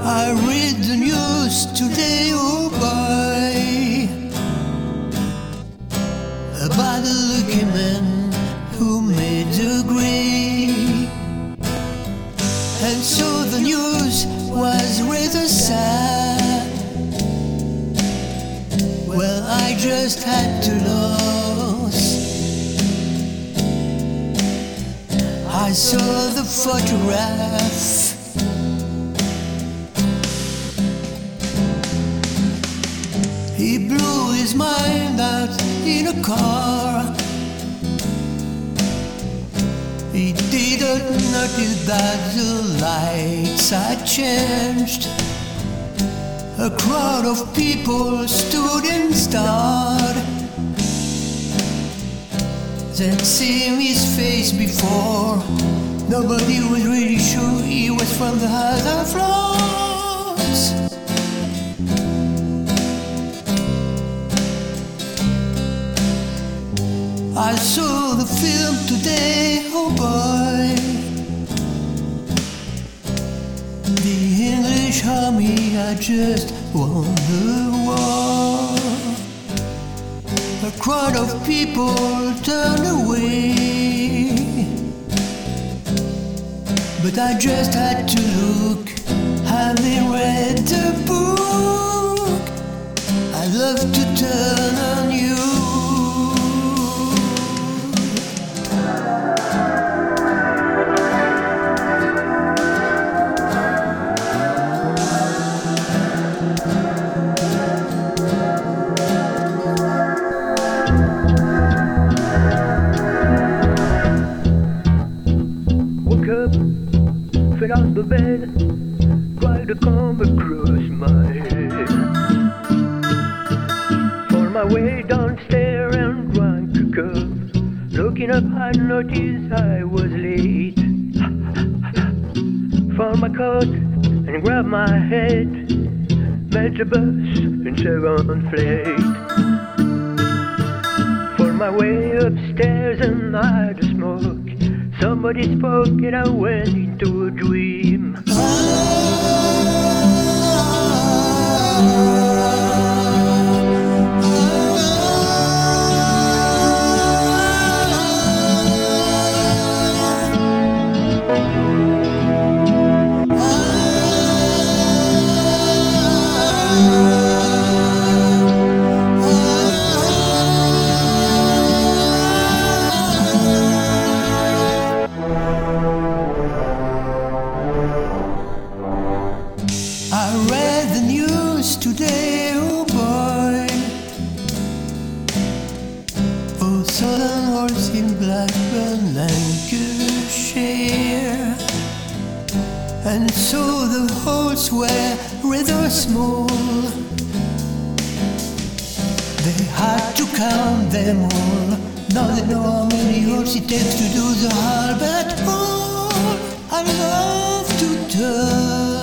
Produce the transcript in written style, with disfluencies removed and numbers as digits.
I read the news today, oh boy, about the lucky man who made the grade. And so the news was rather sad. Well, I just had to lose. I saw the photograph. He blew his mind out in a car. He didn't notice that the lights had changed. A crowd of people stood and stared. They'd seen his face before. Nobody was really sure he was from the other floors. I saw the film today, oh boy. The English army had just won the war. A crowd of people turned away, but I just had to look. Having read the book, I love to turn on you. Fell out the bed, tried to come across my head. Found my way downstairs and drank a cup. Looking up, I noticed I was late. Found my coat and grabbed my head. Met the bus and 7 fled. Found my way upstairs and I had a smoke. Somebody spoke and I went into a dream. I read the news today, oh boy. For Southern Horse in Blackburn, Lancashire. And so the holes were rather small. They had to count them all. Now they know how many holes it takes to do the Albert Hall. I love to turn